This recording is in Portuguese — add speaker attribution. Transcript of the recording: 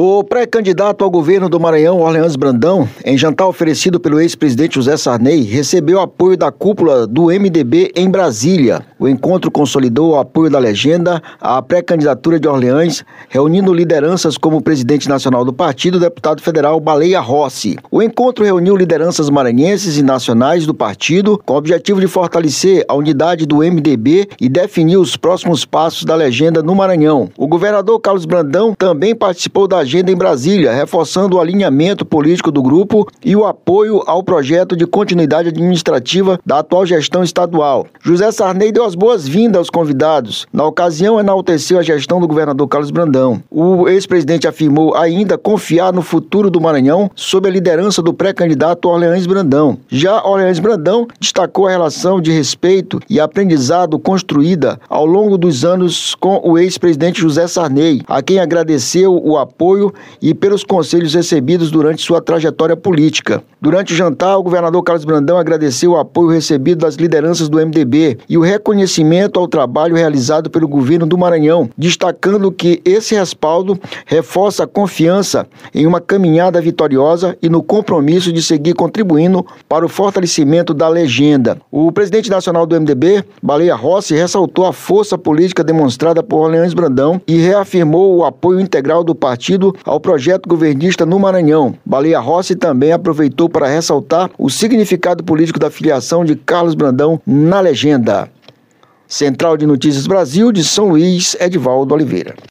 Speaker 1: O pré-candidato ao governo do Maranhão, Orleans Brandão, em jantar oferecido pelo ex-presidente José Sarney, recebeu apoio da cúpula do MDB em Brasília. O encontro consolidou o apoio da legenda à pré-candidatura de Orleans, reunindo lideranças como o presidente nacional do partido, o deputado federal Baleia Rossi. O encontro reuniu lideranças maranhenses e nacionais do partido, com o objetivo de fortalecer a unidade do MDB e definir os próximos passos da legenda no Maranhão. O governador Carlos Brandão também participou da agenda em Brasília, reforçando o alinhamento político do grupo e o apoio ao projeto de continuidade administrativa da atual gestão estadual. José Sarney deu as boas-vindas aos convidados. Na ocasião, enalteceu a gestão do governador Carlos Brandão. O ex-presidente afirmou ainda confiar no futuro do Maranhão sob a liderança do pré-candidato Orleans Brandão. Já Orleans Brandão destacou a relação de respeito e aprendizado construída ao longo dos anos com o ex-presidente José Sarney, a quem agradeceu o apoio e pelos conselhos recebidos durante sua trajetória política. Durante o jantar, o governador Carlos Brandão agradeceu o apoio recebido das lideranças do MDB e o reconhecimento ao trabalho realizado pelo governo do Maranhão, destacando que esse respaldo reforça a confiança em uma caminhada vitoriosa e no compromisso de seguir contribuindo para o fortalecimento da legenda. O presidente nacional do MDB, Baleia Rossi, ressaltou a força política demonstrada por Orleans Brandão e reafirmou o apoio integral do partido ao projeto governista no Maranhão. Baleia Rossi também aproveitou para ressaltar o significado político da filiação de Carlos Brandão na legenda. Central de Notícias Brasil, de São Luís, Edivaldo Oliveira.